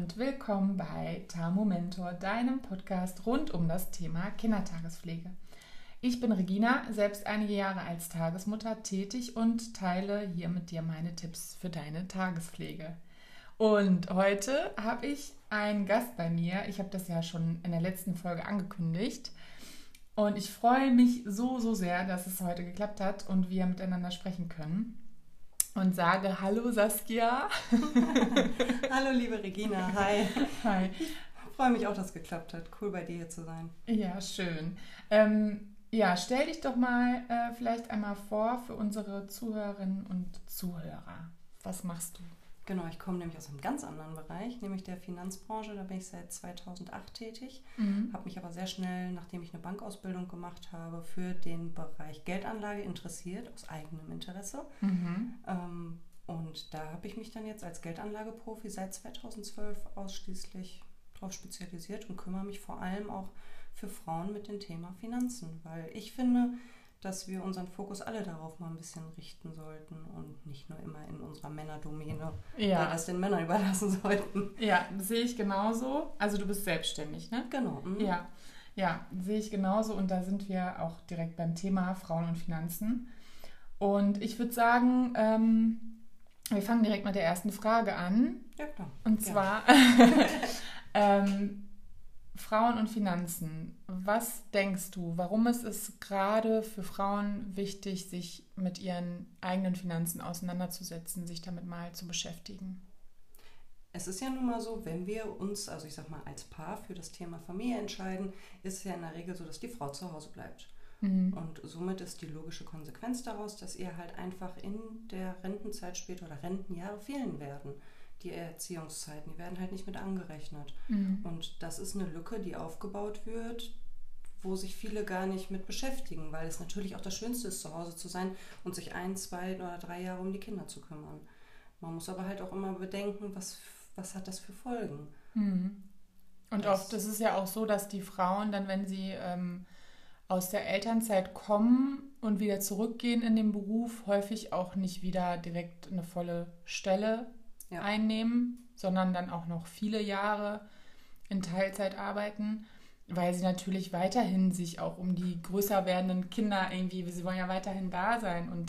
und willkommen bei Tamu Mentor, deinem Podcast rund um das Thema Kindertagespflege. Ich bin Regina, selbst einige Jahre als Tagesmutter tätig und teile hier mit dir meine Tipps für deine Tagespflege. Und heute habe ich einen Gast bei mir. Ich habe das ja schon in der letzten Folge angekündigt. Und ich freue mich so sehr, dass es heute geklappt hat und wir miteinander sprechen können. Und sage Hallo Saskia. Hallo liebe Regina, hi. Hi. Ich freue mich auch, dass es geklappt hat. Cool bei dir hier zu sein. Ja, schön. Stell dich doch mal vielleicht einmal vor für unsere Zuhörerinnen und Zuhörer. Was machst du? Genau, ich komme nämlich aus einem ganz anderen Bereich, nämlich der Finanzbranche. Da bin ich seit 2008 tätig, habe mich aber sehr schnell, nachdem ich eine Bankausbildung gemacht habe, für den Bereich Geldanlage interessiert, aus eigenem Interesse. Und da habe ich mich dann jetzt als Geldanlageprofi seit 2012 ausschließlich darauf spezialisiert und kümmere mich vor allem auch für Frauen mit dem Thema Finanzen, weil ich finde, dass wir unseren Fokus alle darauf mal ein bisschen richten sollten und nicht nur immer in unserer Männerdomäne das den Männern überlassen sollten. Ja, sehe ich genauso. Also du bist selbstständig, ne? Genau. Ja, sehe ich genauso und da sind wir auch direkt beim Thema Frauen und Finanzen. Und ich würde sagen, wir fangen direkt mit der ersten Frage an. Ja, klar. Und zwar Frauen und Finanzen. Was denkst du, warum ist es gerade für Frauen wichtig, sich mit ihren eigenen Finanzen auseinanderzusetzen, sich damit mal zu beschäftigen? Es ist ja nun mal so, wenn wir uns, also ich sag mal als Paar für das Thema Familie entscheiden, ist es ja in der Regel so, dass die Frau zu Hause bleibt. Und somit ist die logische Konsequenz daraus, dass ihr halt einfach in der Rentenzeit später oder Rentenjahre fehlen werden. Die Erziehungszeiten, die werden halt nicht mit angerechnet. Und das ist eine Lücke, die aufgebaut wird, wo sich viele gar nicht mit beschäftigen, weil es natürlich auch das Schönste ist, zu Hause zu sein und sich 1, 2 oder 3 Jahre um die Kinder zu kümmern. Man muss aber halt auch immer bedenken, was hat das für Folgen. Und oft ist es ja auch so, dass die Frauen dann, wenn sie aus der Elternzeit kommen und wieder zurückgehen in den Beruf, häufig auch nicht wieder direkt eine volle Stelle einnehmen, sondern dann auch noch viele Jahre in Teilzeit arbeiten, weil sie natürlich weiterhin sich auch um die größer werdenden Kinder irgendwie, sie wollen ja weiterhin da sein und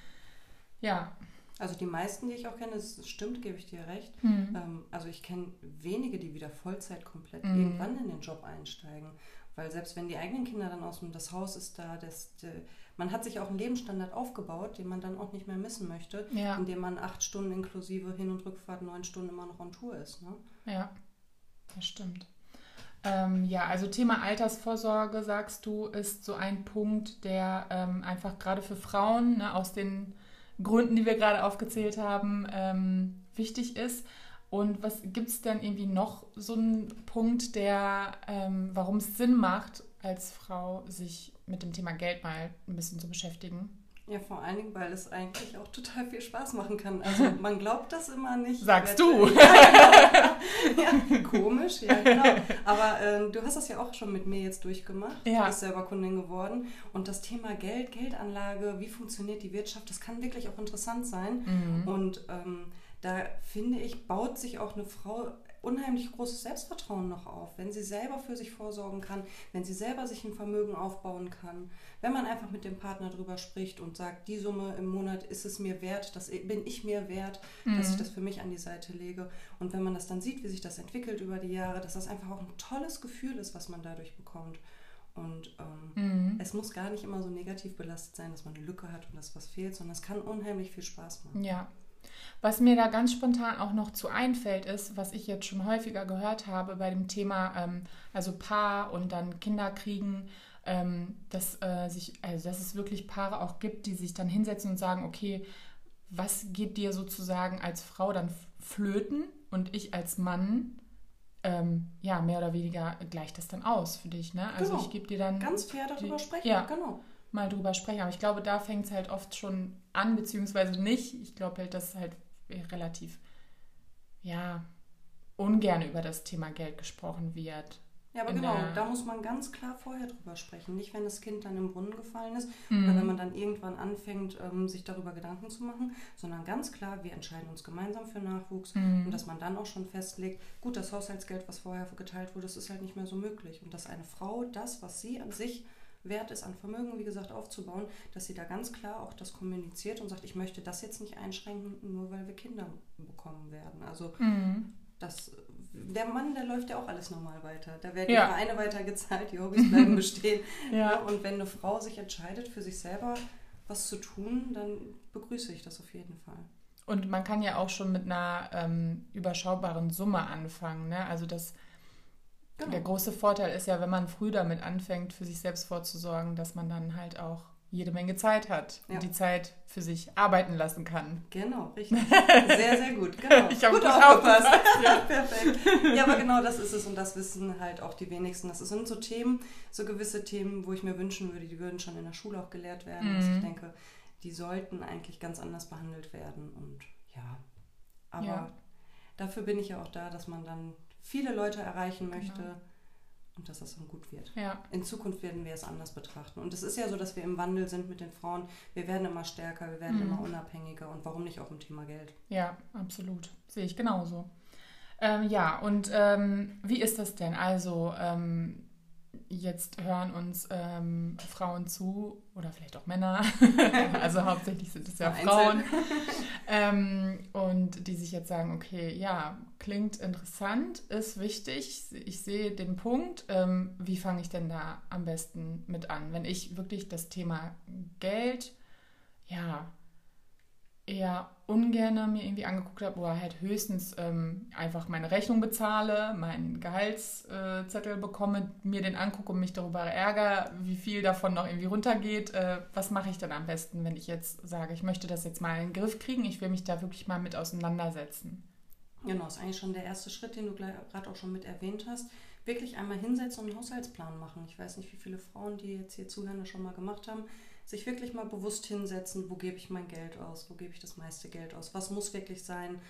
Also die meisten, die ich auch kenne, das stimmt, gebe ich dir recht. Also ich kenne wenige, die wieder Vollzeit komplett irgendwann in den Job einsteigen. Weil selbst wenn die eigenen Kinder dann das Haus ist da, man hat sich auch einen Lebensstandard aufgebaut, den man dann auch nicht mehr missen möchte, indem man 8 Stunden inklusive Hin- und Rückfahrt 9 Stunden immer noch on Tour ist. Ne? Ja, das stimmt. Also Thema Altersvorsorge, sagst du, ist so ein Punkt, der einfach gerade für Frauen, ne, aus den Gründen, die wir gerade aufgezählt haben, wichtig ist. Und was gibt es denn irgendwie noch so einen Punkt, warum es Sinn macht, als Frau sich mit dem Thema Geld mal ein bisschen zu beschäftigen? Ja, vor allen Dingen, weil es eigentlich auch total viel Spaß machen kann. Also man glaubt das immer nicht. Sagst du? Ja, komisch, ja genau. Aber du hast das ja auch schon mit mir jetzt durchgemacht. Ja. Du bist selber Kundin geworden. Und das Thema Geld, Geldanlage, wie funktioniert die Wirtschaft, das kann wirklich auch interessant sein. Und da finde ich, baut sich auch eine Frau unheimlich großes Selbstvertrauen noch auf, wenn sie selber für sich vorsorgen kann, wenn sie selber sich ein Vermögen aufbauen kann, wenn man einfach mit dem Partner drüber spricht und sagt, die Summe im Monat ist es mir wert, das bin ich mir wert, dass ich das für mich an die Seite lege. Und wenn man das dann sieht, wie sich das entwickelt über die Jahre, dass das einfach auch ein tolles Gefühl ist, was man dadurch bekommt. Und es muss gar nicht immer so negativ belastet sein, dass man eine Lücke hat und dass was fehlt, sondern es kann unheimlich viel Spaß machen. Ja. Was mir da ganz spontan auch noch zu einfällt, ist, was ich jetzt schon häufiger gehört habe bei dem Thema, also Paar und dann Kinder kriegen, dass es wirklich Paare auch gibt, die sich dann hinsetzen und sagen, okay, was geht dir sozusagen als Frau dann flöten und ich als Mann, mehr oder weniger gleicht das dann aus für dich, ne? Also genau. Ich gebe dir dann... Ganz fair darüber sprechen, genau. Mal drüber sprechen. Aber ich glaube, da fängt es halt oft schon an, beziehungsweise nicht. Ich glaube halt, dass halt relativ, ungern über das Thema Geld gesprochen wird. Ja, aber genau, da muss man ganz klar vorher drüber sprechen. Nicht, wenn das Kind dann im Brunnen gefallen ist oder wenn man dann irgendwann anfängt, sich darüber Gedanken zu machen, sondern ganz klar, wir entscheiden uns gemeinsam für Nachwuchs und dass man dann auch schon festlegt, gut, das Haushaltsgeld, was vorher geteilt wurde, das ist halt nicht mehr so möglich. Und dass eine Frau das, was sie an sich wert ist, an Vermögen, wie gesagt, aufzubauen, dass sie da ganz klar auch das kommuniziert und sagt, ich möchte das jetzt nicht einschränken, nur weil wir Kinder bekommen werden. Also der Mann, der läuft ja auch alles normal weiter. Da werden die Vereine weiter gezahlt, die Hobbys bleiben bestehen. Und wenn eine Frau sich entscheidet, für sich selber was zu tun, dann begrüße ich das auf jeden Fall. Und man kann ja auch schon mit einer überschaubaren Summe anfangen. Ne? Also der große Vorteil ist ja, wenn man früh damit anfängt, für sich selbst vorzusorgen, dass man dann halt auch jede Menge Zeit hat und die Zeit für sich arbeiten lassen kann. Genau, richtig. Sehr, sehr gut. Genau. Ich habe gut aufgepasst. Ja, perfekt. Ja, aber genau das ist es und das wissen halt auch die wenigsten. Das sind so Themen, so gewisse Themen, wo ich mir wünschen würde, die würden schon in der Schule auch gelehrt werden. Also ich denke, die sollten eigentlich ganz anders behandelt werden und aber dafür bin ich ja auch da, dass man dann viele Leute erreichen möchte. Und dass das dann gut wird. Ja. In Zukunft werden wir es anders betrachten. Und es ist ja so, dass wir im Wandel sind mit den Frauen. Wir werden immer stärker, wir werden immer unabhängiger. Und warum nicht auch im Thema Geld? Ja, absolut. Sehe ich genauso. Wie ist das denn? Also, jetzt hören uns Frauen zu oder vielleicht auch Männer, also hauptsächlich sind es ja Frauen, und die sich jetzt sagen, okay, ja, klingt interessant, ist wichtig, ich sehe den Punkt, wie fange ich denn da am besten mit an? Wenn ich wirklich das Thema Geld, eher ungern mir irgendwie angeguckt habe oder halt höchstens einfach meine Rechnung bezahle, meinen Gehaltszettel bekomme, mir den angucke und mich darüber ärgere, wie viel davon noch irgendwie runtergeht. Was mache ich denn am besten, wenn ich jetzt sage, ich möchte das jetzt mal in den Griff kriegen, ich will mich da wirklich mal mit auseinandersetzen? Genau, das ist eigentlich schon der erste Schritt, den du gerade auch schon mit erwähnt hast. Wirklich einmal hinsetzen und einen Haushaltsplan machen. Ich weiß nicht, wie viele Frauen, die jetzt hier zuhören, das schon mal gemacht haben. Sich wirklich mal bewusst hinsetzen, wo gebe ich mein Geld aus, wo gebe ich das meiste Geld aus, was muss wirklich sein.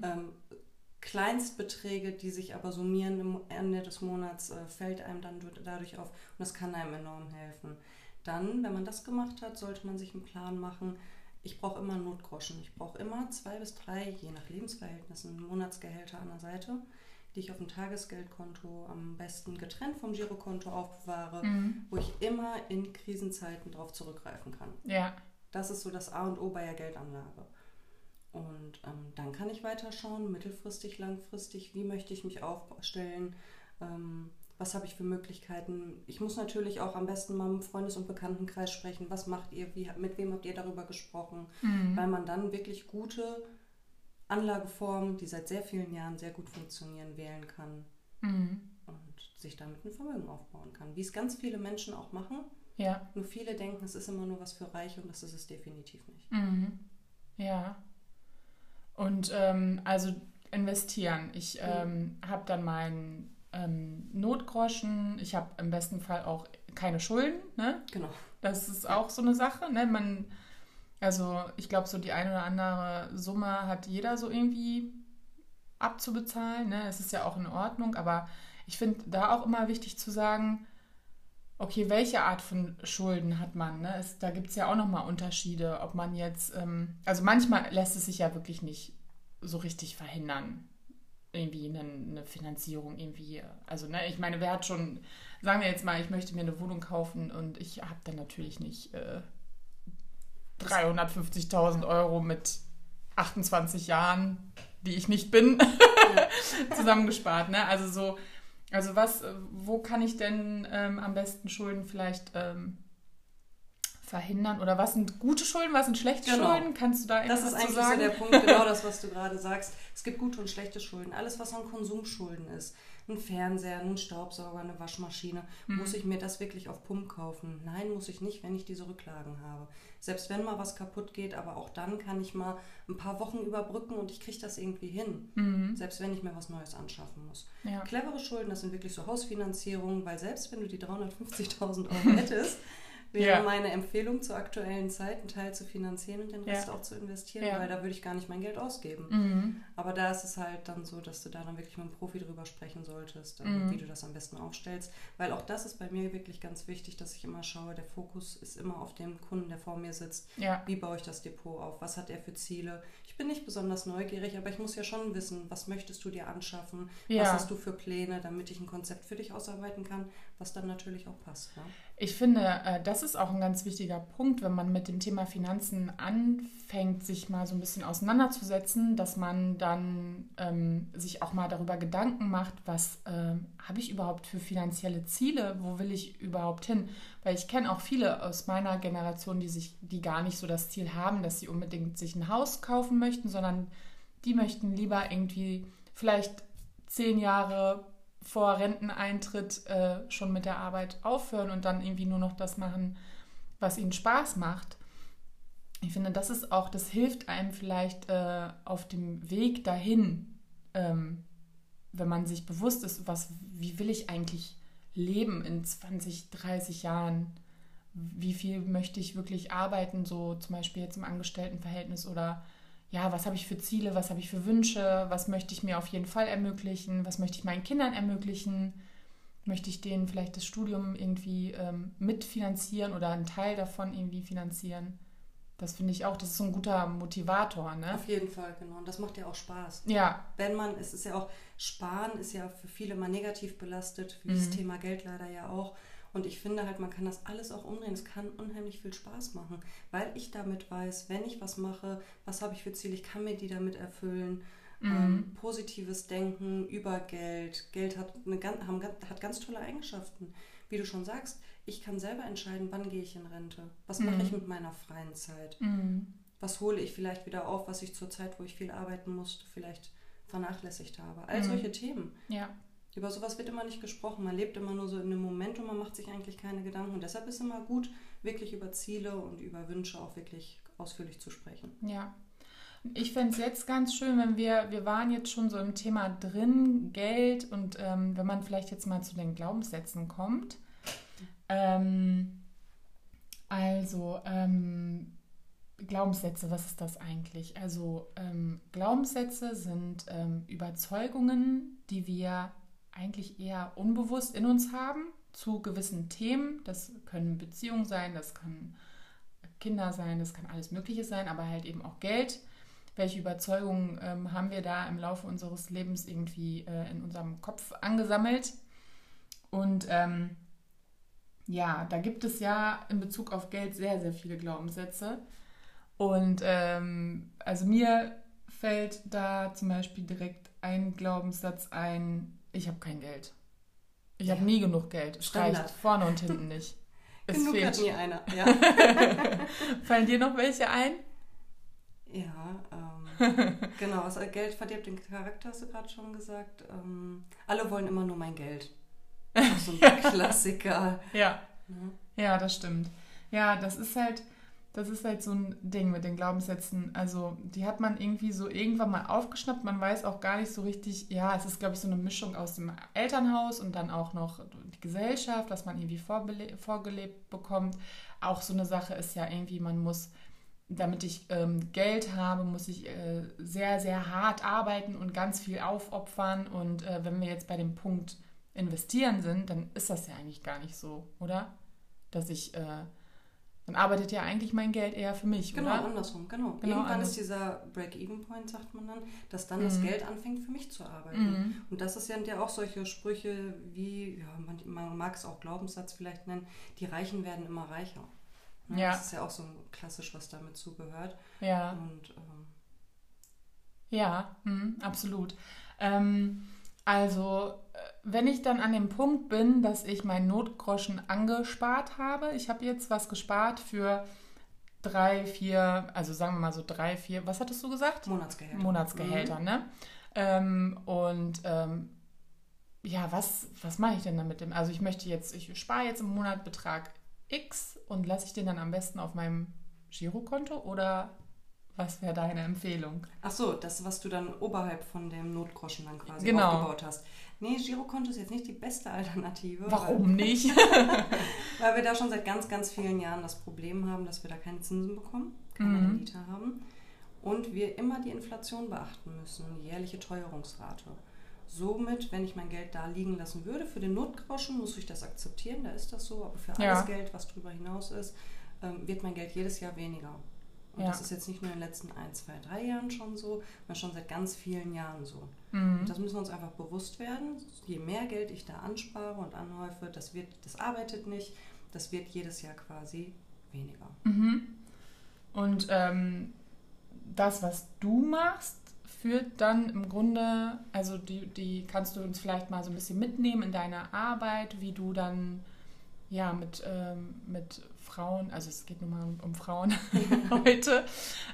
Kleinstbeträge, die sich aber summieren am Ende des Monats, fällt einem dann dadurch auf und das kann einem enorm helfen. Dann, wenn man das gemacht hat, sollte man sich einen Plan machen. Ich brauche immer Notgroschen. Ich brauche immer 2 bis 3, je nach Lebensverhältnissen, Monatsgehälter an der Seite, die ich auf dem Tagesgeldkonto am besten getrennt vom Girokonto aufbewahre, wo ich immer in Krisenzeiten drauf zurückgreifen kann. Ja. Das ist so das A und O bei der Geldanlage. Und dann kann ich weiter schauen, mittelfristig, langfristig, wie möchte ich mich aufstellen, was habe ich für Möglichkeiten. Ich muss natürlich auch am besten mal im Freundes- und Bekanntenkreis sprechen, was macht ihr, mit wem habt ihr darüber gesprochen, weil man dann wirklich gute Anlageformen, die seit sehr vielen Jahren sehr gut funktionieren, wählen kann und sich damit ein Vermögen aufbauen kann. Wie es ganz viele Menschen auch machen. Ja. Nur viele denken, es ist immer nur was für Reiche und das ist es definitiv nicht. Ja. Und also investieren. Ich habe dann meinen Notgroschen. Ich habe im besten Fall auch keine Schulden. Ne? Genau. Das ist auch so eine Sache. Ne? Also ich glaube, so die eine oder andere Summe hat jeder so irgendwie abzubezahlen. Ne? Es ist ja auch in Ordnung, aber ich finde da auch immer wichtig zu sagen, okay, welche Art von Schulden hat man? Ne? Da gibt es ja auch nochmal Unterschiede, ob man jetzt, also manchmal lässt es sich ja wirklich nicht so richtig verhindern, irgendwie eine Finanzierung irgendwie, also ne, ich meine, wer hat schon, sagen wir jetzt mal, ich möchte mir eine Wohnung kaufen und ich habe dann natürlich nicht 350.000 Euro mit 28 Jahren, die ich nicht bin, zusammengespart. Ne? Also wo kann ich denn am besten Schulden vielleicht verhindern? Oder was sind gute Schulden, was sind schlechte Schulden? Kannst du da irgendwas zu sagen? Das ist eigentlich so der Punkt, genau das, was du gerade sagst. Es gibt gute und schlechte Schulden. Alles, was an Konsumschulden ist, ein Fernseher, ein Staubsauger, eine Waschmaschine, muss ich mir das wirklich auf Pump kaufen? Nein, muss ich nicht, wenn ich diese Rücklagen habe. Selbst wenn mal was kaputt geht, aber auch dann kann ich mal ein paar Wochen überbrücken und ich kriege das irgendwie hin. Selbst wenn ich mir was Neues anschaffen muss. Ja. Clevere Schulden, das sind wirklich so Hausfinanzierungen, weil selbst wenn du die 350.000 Euro hättest, wäre meine Empfehlung zur aktuellen Zeit, einen Teil zu finanzieren und den Rest auch zu investieren, weil da würde ich gar nicht mein Geld ausgeben. Aber da ist es halt dann so, dass du da dann wirklich mit einem Profi drüber sprechen solltest, wie du das am besten aufstellst. Weil auch das ist bei mir wirklich ganz wichtig, dass ich immer schaue, der Fokus ist immer auf dem Kunden, der vor mir sitzt. Ja. Wie baue ich das Depot auf? Was hat er für Ziele? Ich bin nicht besonders neugierig, aber ich muss ja schon wissen, was möchtest du dir anschaffen? Was hast du für Pläne, damit ich ein Konzept für dich ausarbeiten kann, was dann natürlich auch passt. Ne? Ich finde, das ist auch ein ganz wichtiger Punkt, wenn man mit dem Thema Finanzen anfängt, sich mal so ein bisschen auseinanderzusetzen, dass man dann sich auch mal darüber Gedanken macht, was habe ich überhaupt für finanzielle Ziele, wo will ich überhaupt hin? Weil ich kenne auch viele aus meiner Generation, die gar nicht so das Ziel haben, dass sie unbedingt sich ein Haus kaufen möchten, sondern die möchten lieber irgendwie vielleicht 10 Jahre vor Renteneintritt schon mit der Arbeit aufhören und dann irgendwie nur noch das machen, was ihnen Spaß macht. Ich finde, das hilft einem vielleicht auf dem Weg dahin, wenn man sich bewusst ist, wie will ich eigentlich leben in 20, 30 Jahren? Wie viel möchte ich wirklich arbeiten, so zum Beispiel jetzt im Angestelltenverhältnis oder ja, was habe ich für Ziele, was habe ich für Wünsche, was möchte ich mir auf jeden Fall ermöglichen, was möchte ich meinen Kindern ermöglichen, möchte ich denen vielleicht das Studium irgendwie mitfinanzieren oder einen Teil davon irgendwie finanzieren. Das finde ich auch, das ist so ein guter Motivator, ne? Auf jeden Fall, genau. Und das macht ja auch Spaß. Ja. Es ist ja auch, Sparen ist ja für viele mal negativ belastet, wie das Thema Geld leider ja auch. Und ich finde halt, man kann das alles auch umdrehen. Es kann unheimlich viel Spaß machen, weil ich damit weiß, wenn ich was mache, was habe ich für Ziele, ich kann mir die damit erfüllen. Positives Denken über Geld. Geld hat ganz tolle Eigenschaften. Wie du schon sagst, ich kann selber entscheiden, wann gehe ich in Rente. Was mache ich mit meiner freien Zeit? Was hole ich vielleicht wieder auf, was ich zur Zeit, wo ich viel arbeiten musste, vielleicht vernachlässigt habe? All solche Themen. Ja. Über sowas wird immer nicht gesprochen. Man lebt immer nur so in einem Moment und man macht sich eigentlich keine Gedanken. Und deshalb ist es immer gut, wirklich über Ziele und über Wünsche auch wirklich ausführlich zu sprechen. Ja. Ich fände es jetzt ganz schön, wenn wir waren jetzt schon so im Thema drin, Geld und wenn man vielleicht jetzt mal zu den Glaubenssätzen kommt. Glaubenssätze, was ist das eigentlich? Also Glaubenssätze sind Überzeugungen, die wir eigentlich eher unbewusst in uns haben zu gewissen Themen. Das können Beziehungen sein, das können Kinder sein, das kann alles Mögliche sein, aber halt eben auch Geld. Welche Überzeugungen haben wir da im Laufe unseres Lebens irgendwie in unserem Kopf angesammelt? Und da gibt es ja in Bezug auf Geld sehr, sehr viele Glaubenssätze. Und also mir fällt da zum Beispiel direkt ein Glaubenssatz ein: Ich habe kein Geld. Ich habe nie genug Geld. Es reicht vorne und hinten nicht. Es genug fehlt. Hat nie einer. Ja. Fallen dir noch welche ein? Ja, genau. Also Geld verdirbt den Charakter, hast du gerade schon gesagt. Alle wollen immer nur mein Geld. Das ist so ein Klassiker. Ja. Ja, das stimmt. Ja, das ist halt so ein Ding mit den Glaubenssätzen. Also die hat man irgendwie so irgendwann mal aufgeschnappt. Man weiß auch gar nicht so richtig, ja, es ist, glaube ich, so eine Mischung aus dem Elternhaus und dann auch noch die Gesellschaft, was man irgendwie vorgelebt bekommt. Auch so eine Sache ist ja irgendwie, man muss, damit ich Geld habe, muss ich sehr, sehr hart arbeiten und ganz viel aufopfern. Und wenn wir jetzt bei dem Punkt investieren sind, dann ist das ja eigentlich gar nicht so, oder? Dass ich... dann arbeitet ja eigentlich mein Geld eher für mich, genau, oder? Genau, andersrum, genau. Irgendwann ist dieser Break-Even-Point, sagt man dann, dass dann das Geld anfängt, für mich zu arbeiten. Und das sind ja auch solche Sprüche wie, ja, man mag es auch Glaubenssatz vielleicht nennen, die Reichen werden immer reicher. Ja. Das ist ja auch so klassisch, was damit zugehört. Ja. Und, absolut. Also, wenn ich dann an dem Punkt bin, dass ich meinen Notgroschen angespart habe, ich habe jetzt was gespart für 3, 4, also sagen wir mal so 3, 4, was hattest du gesagt? Monatsgehälter, ne? Was mache ich denn damit? Also ich spare jetzt im Monat Betrag X und lasse ich den dann am besten auf meinem Girokonto oder Was wäre deine Empfehlung? Ach so, das, was du dann oberhalb von dem Notgroschen dann quasi Genau. aufgebaut hast. Nee, Girokonto ist jetzt nicht die beste Alternative. Warum nicht? Weil wir da schon seit ganz, ganz vielen Jahren das Problem haben, dass wir da keine Zinsen bekommen, keine Rendite haben. Und wir immer die Inflation beachten müssen und die jährliche Teuerungsrate. Somit, wenn ich mein Geld da liegen lassen würde, für den Notgroschen muss ich das akzeptieren, da ist das so. Aber für alles Geld, was darüber hinaus ist, wird mein Geld jedes Jahr weniger. Und das ist jetzt nicht nur in den letzten 1, 2, 3 Jahren schon so, sondern schon seit ganz vielen Jahren so. Und das müssen wir uns einfach bewusst werden. Je mehr Geld ich da anspare und anhäufe, das arbeitet nicht, das wird jedes Jahr quasi weniger. Und das, was du machst, führt dann im Grunde, also die kannst du uns vielleicht mal so ein bisschen mitnehmen in deiner Arbeit, wie du dann mit Frauen, also es geht nun mal um Frauen heute,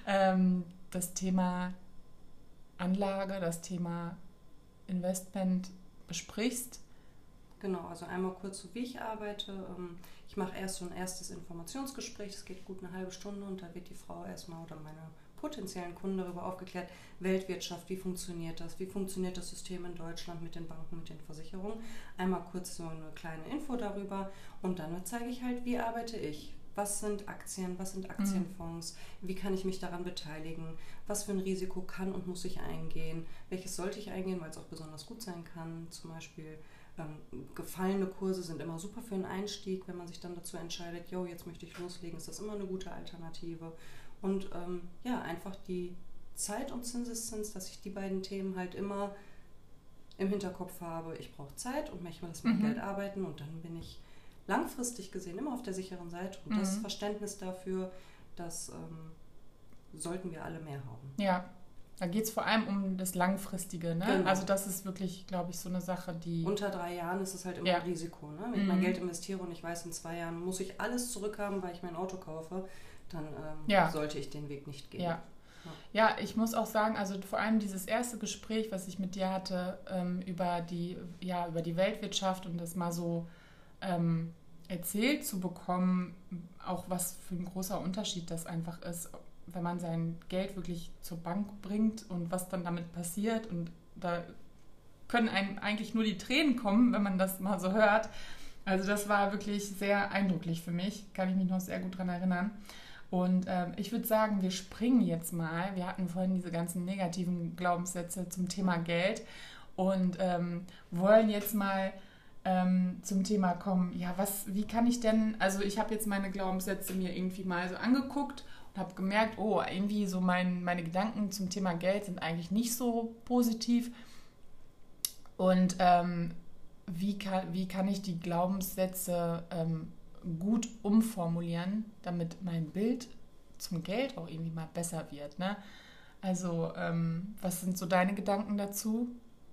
das Thema Anlage, das Thema Investment besprichst. Genau, also einmal kurz so, wie ich arbeite. Ich mache erst so ein erstes Informationsgespräch, das geht gut eine halbe Stunde und da wird die Frau erstmal oder meine potenziellen Kunden darüber aufgeklärt, Weltwirtschaft, wie funktioniert das System in Deutschland mit den Banken, mit den Versicherungen. Einmal kurz so eine kleine Info darüber und dann zeige ich halt, wie arbeite ich. Was sind Aktien, was sind Aktienfonds, wie kann ich mich daran beteiligen, was für ein Risiko kann und muss ich eingehen, welches sollte ich eingehen, weil es auch besonders gut sein kann. Zum Beispiel gefallene Kurse sind immer super für einen Einstieg, wenn man sich dann dazu entscheidet, jetzt möchte ich loslegen, ist das immer eine gute Alternative. Und einfach die Zeit und Zinseszins, dass ich die beiden Themen halt immer im Hinterkopf habe. Ich brauche Zeit und möchte das mit Geld arbeiten und dann bin ich langfristig gesehen immer auf der sicheren Seite. Und das Verständnis dafür, das sollten wir alle mehr haben. Ja, da geht es vor allem um das Langfristige. Ne? Genau. Also das ist wirklich, glaube ich, so eine Sache, die... Unter 3 Jahren ist es halt immer ein Risiko. Ne? Wenn ich mein Geld investiere und ich weiß, in 2 Jahren muss ich alles zurückhaben, weil ich mein Auto kaufe, dann sollte ich den Weg nicht gehen. Ja, ich muss auch sagen, also vor allem dieses erste Gespräch, was ich mit dir hatte, über die Weltwirtschaft und das mal so erzählt zu bekommen, auch was für ein großer Unterschied das einfach ist, wenn man sein Geld wirklich zur Bank bringt und was dann damit passiert. Und da können einem eigentlich nur die Tränen kommen, wenn man das mal so hört. Also das war wirklich sehr eindrücklich für mich, kann ich mich noch sehr gut daran erinnern. Und ich würde sagen, wir springen jetzt mal. Wir hatten vorhin diese ganzen negativen Glaubenssätze zum Thema Geld und wollen jetzt mal zum Thema kommen. Ja, wie kann ich denn, also ich habe jetzt meine Glaubenssätze mir irgendwie mal so angeguckt und habe gemerkt, irgendwie so meine Gedanken zum Thema Geld sind eigentlich nicht so positiv. Und wie kann ich die Glaubenssätze gut umformulieren, damit mein Bild zum Geld auch irgendwie mal besser wird, ne? Also, was sind so deine Gedanken dazu?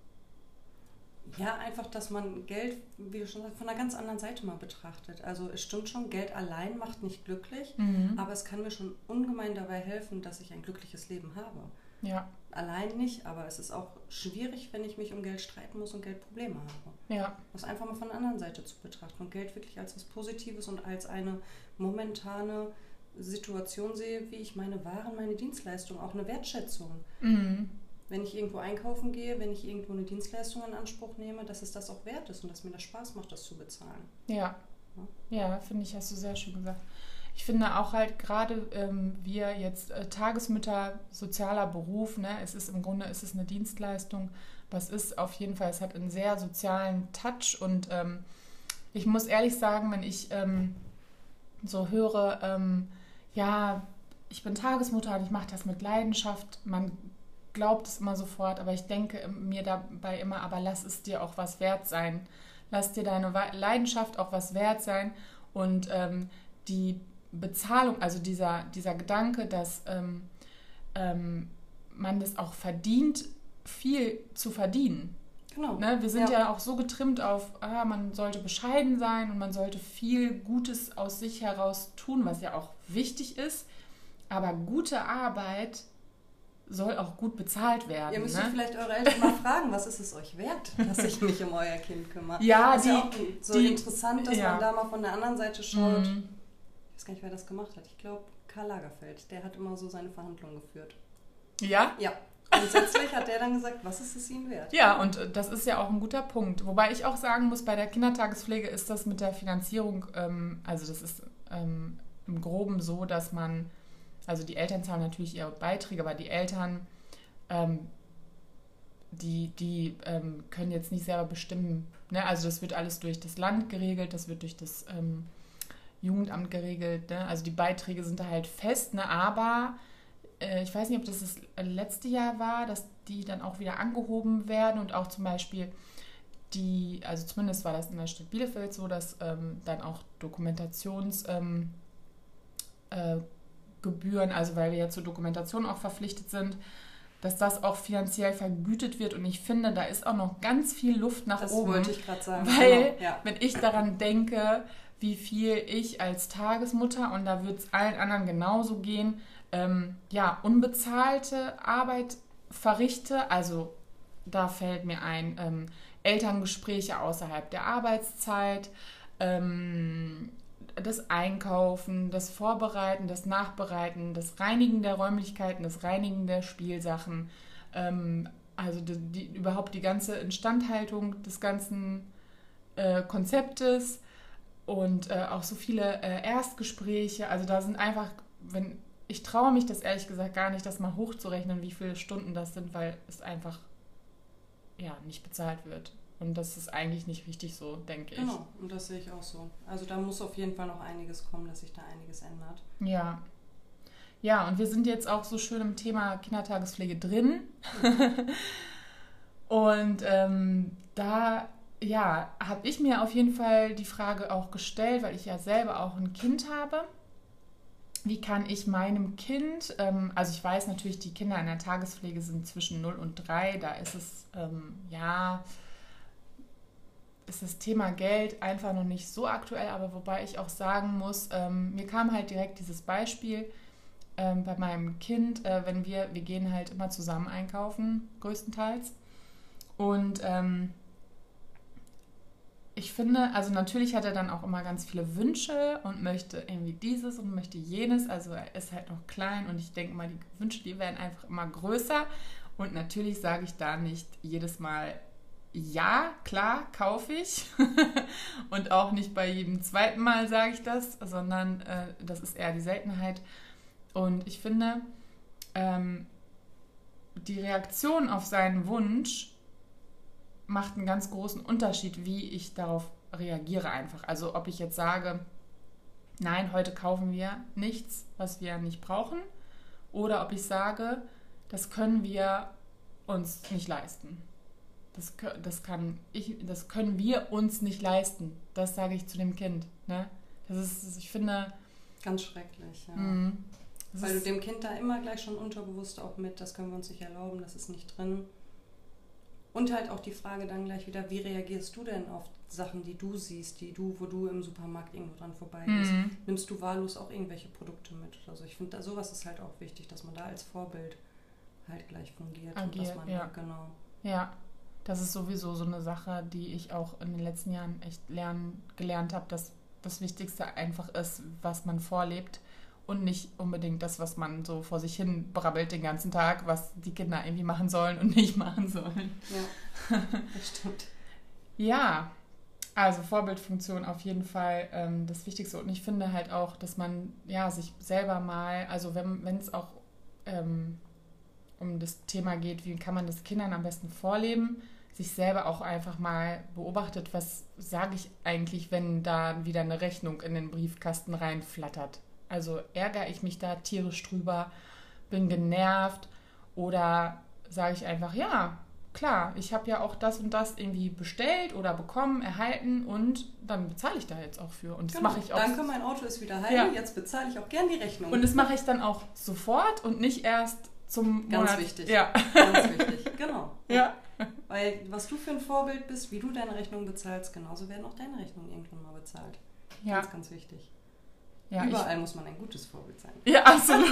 Ja, einfach, dass man Geld, wie du schon sagst, von einer ganz anderen Seite mal betrachtet. Also es stimmt schon, Geld allein macht nicht glücklich, aber es kann mir schon ungemein dabei helfen, dass ich ein glückliches Leben habe. Ja. Allein nicht, aber es ist auch schwierig, wenn ich mich um Geld streiten muss und Geldprobleme habe. Ja. Das einfach mal von der anderen Seite zu betrachten und Geld wirklich als was Positives und als eine momentane Situation sehe, wie ich meine Waren, meine Dienstleistungen, auch eine Wertschätzung. Wenn ich irgendwo einkaufen gehe, wenn ich irgendwo eine Dienstleistung in Anspruch nehme, dass es das auch wert ist und dass mir das Spaß macht, das zu bezahlen. Ja, finde ich, hast du sehr schön gesagt. Ich finde auch halt gerade wir jetzt Tagesmütter, sozialer Beruf, ne, im Grunde ist es eine Dienstleistung, aber es ist auf jeden Fall, es hat einen sehr sozialen Touch und ich muss ehrlich sagen, wenn ich so höre, ich bin Tagesmutter und ich mache das mit Leidenschaft, man glaubt es immer sofort, aber ich denke mir dabei immer, aber lass es dir auch was wert sein. Lass dir deine Leidenschaft auch was wert sein und die Bezahlung, also dieser Gedanke, dass man das auch verdient, viel zu verdienen. Genau. Ne? Wir sind ja auch so getrimmt auf, man sollte bescheiden sein und man sollte viel Gutes aus sich heraus tun, was ja auch wichtig ist. Aber gute Arbeit soll auch gut bezahlt werden. Ihr müsst vielleicht eure Eltern mal fragen, was ist es euch wert, dass ich mich um euer Kind kümmere? Ja, das ist ja auch so interessant, dass man da mal von der anderen Seite schaut. weiß gar nicht, wer das gemacht hat. Ich glaube, Karl Lagerfeld. Der hat immer so seine Verhandlungen geführt. Ja? Ja. Grundsätzlich hat der dann gesagt, was ist es ihm wert? Ja, und das ist ja auch ein guter Punkt. Wobei ich auch sagen muss, bei der Kindertagespflege ist das mit der Finanzierung, also das ist im Groben so, dass man, also die Eltern zahlen natürlich ihre Beiträge, aber die Eltern, die können jetzt nicht selber bestimmen. Ne? Also das wird alles durch das Land geregelt, das wird durch das Jugendamt geregelt. Ne? Also die Beiträge sind da halt fest, ne? Aber ich weiß nicht, ob das letzte Jahr war, dass die dann auch wieder angehoben werden und auch zum Beispiel also zumindest war das in der Stadt Bielefeld so, dass dann auch Dokumentationsgebühren, also weil wir ja zur Dokumentation auch verpflichtet sind, dass das auch finanziell vergütet wird. Und ich finde, da ist auch noch ganz viel Luft nach oben. Das wollte ich gerade sagen. Weil, genau, ja. Wenn ich daran denke, wie viel ich als Tagesmutter, und da wird es allen anderen genauso gehen, unbezahlte Arbeit verrichte. Also da fällt mir ein, Elterngespräche außerhalb der Arbeitszeit, das Einkaufen, das Vorbereiten, das Nachbereiten, das Reinigen der Räumlichkeiten, das Reinigen der Spielsachen, also überhaupt die ganze Instandhaltung des ganzen Konzeptes und auch so viele Erstgespräche. Also da sind einfach, ich traue mich das ehrlich gesagt gar nicht, das mal hochzurechnen, wie viele Stunden das sind, weil es einfach nicht bezahlt wird. Und das ist eigentlich nicht richtig so, denke ich. Genau, und das sehe ich auch so. Also da muss auf jeden Fall noch einiges kommen, dass sich da einiges ändert. Ja. Ja, und wir sind jetzt auch so schön im Thema Kindertagespflege drin. Und da habe ich mir auf jeden Fall die Frage auch gestellt, weil ich ja selber auch ein Kind habe. Wie kann ich meinem Kind, also ich weiß natürlich, die Kinder in der Tagespflege sind zwischen 0 und 3, da ist es, ist das Thema Geld einfach noch nicht so aktuell, aber wobei ich auch sagen muss, mir kam halt direkt dieses Beispiel bei meinem Kind, wenn wir gehen halt immer zusammen einkaufen, größtenteils. Und ich finde, also natürlich hat er dann auch immer ganz viele Wünsche und möchte irgendwie dieses und möchte jenes. Also er ist halt noch klein und ich denke mal, die Wünsche, die werden einfach immer größer. Und natürlich sage ich da nicht jedes Mal, ja, klar, kaufe ich. Und auch nicht bei jedem zweiten Mal sage ich das, sondern das ist eher die Seltenheit. Und ich finde, die Reaktion auf seinen Wunsch macht einen ganz großen Unterschied, wie ich darauf reagiere einfach. Also ob ich jetzt sage, nein, heute kaufen wir nichts, was wir nicht brauchen, oder ob ich sage, das können wir uns nicht leisten. Das können wir uns nicht leisten. Das sage ich zu dem Kind. Ne? Das ist, ich finde... Ganz schrecklich, ja. Weil du dem Kind da immer gleich schon unterbewusst auch mit, das können wir uns nicht erlauben, das ist nicht drin. Und halt auch die Frage dann gleich wieder, wie reagierst du denn auf Sachen, die du siehst, wo du im Supermarkt irgendwo dran vorbeigehst? Nimmst du wahllos auch irgendwelche Produkte mit? Also ich finde, sowas ist halt auch wichtig, dass man da als Vorbild halt gleich fungiert. Und dass man genau. Ja, das ist sowieso so eine Sache, die ich auch in den letzten Jahren echt gelernt habe, dass das Wichtigste einfach ist, was man vorlebt. Und nicht unbedingt das, was man so vor sich hin brabbelt den ganzen Tag, was die Kinder irgendwie machen sollen und nicht machen sollen. Ja, das stimmt. Ja, also Vorbildfunktion auf jeden Fall das Wichtigste. Und ich finde halt auch, dass man sich selber mal, also wenn es auch um das Thema geht, wie kann man das Kindern am besten vorleben, sich selber auch einfach mal beobachtet, was sage ich eigentlich, wenn da wieder eine Rechnung in den Briefkasten reinflattert. Also ärgere ich mich da tierisch drüber, bin genervt oder sage ich einfach, ja, klar, ich habe ja auch das und das irgendwie bestellt oder bekommen, erhalten und dann bezahle ich da jetzt auch für. Und das mache ich auch. Danke, mein Auto ist wieder heil, jetzt bezahle ich auch gern die Rechnung. Und das mache ich dann auch sofort und nicht erst zum Monat. Ganz wichtig. Ja. Ganz wichtig, genau. Ja. Weil was du für ein Vorbild bist, wie du deine Rechnung bezahlst, genauso werden auch deine Rechnungen irgendwann mal bezahlt. Ja. Ganz, ganz wichtig. Ja, überall muss man ein gutes Vorbild sein. Ja, absolut.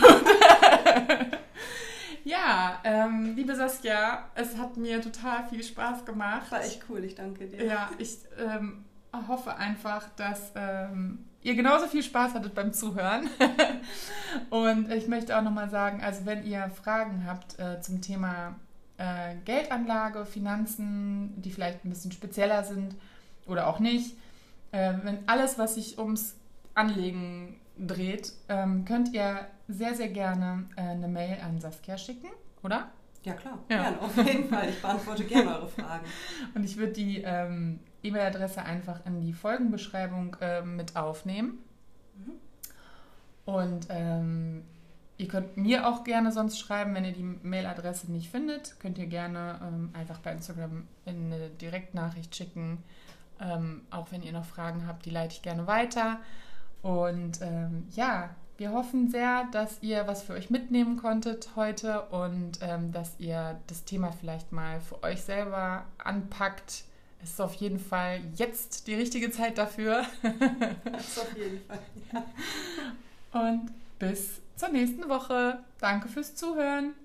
Ja, liebe Saskia, es hat mir total viel Spaß gemacht. War echt cool, ich danke dir. Ja, ich hoffe einfach, dass ihr genauso viel Spaß hattet beim Zuhören. Und ich möchte auch nochmal sagen, also wenn ihr Fragen habt zum Thema Geldanlage, Finanzen, die vielleicht ein bisschen spezieller sind oder auch nicht, wenn alles, was sich ums Anlegen dreht, könnt ihr sehr, sehr gerne eine Mail an Saskia schicken, oder? Ja, klar. Ja. Gerne, auf jeden Fall. Ich beantworte gerne eure Fragen. Und ich würde die E-Mail-Adresse einfach in die Folgenbeschreibung mit aufnehmen. Und ihr könnt mir auch gerne sonst schreiben, wenn ihr die Mailadresse nicht findet, könnt ihr gerne einfach bei Instagram eine Direktnachricht schicken. Auch wenn ihr noch Fragen habt, die leite ich gerne weiter. Und wir hoffen sehr, dass ihr was für euch mitnehmen konntet heute und dass ihr das Thema vielleicht mal für euch selber anpackt. Es ist auf jeden Fall jetzt die richtige Zeit dafür. Das ist auf jeden Fall, ja. Und bis zur nächsten Woche. Danke fürs Zuhören.